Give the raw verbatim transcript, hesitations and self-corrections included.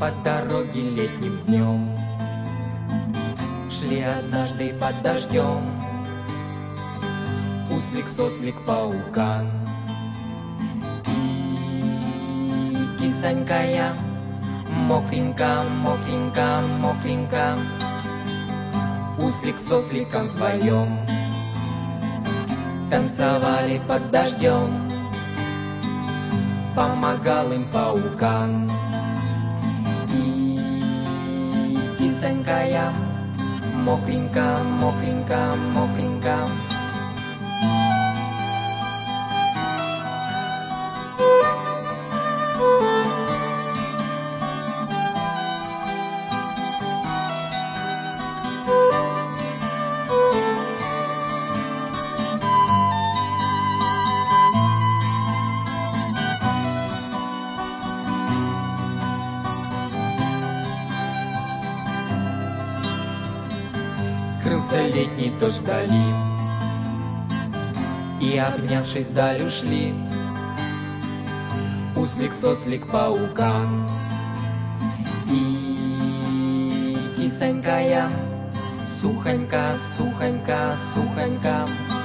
по дороге летним днем. Шли однажды под дождем Суслик, сослик, паукан и кисонькая, мокренько, мокренько, мокренько. Суслик с сосликом вдвоем танцевали под дождем. Помогал им паукан и кисонькая, мокренько, мокренько, мокренько. Скрылся летний дождь вдали, и, обнявшись, вдаль ушли Суслик, сослик, паукан и кисонькая, сухонька, сухонька, сухонька.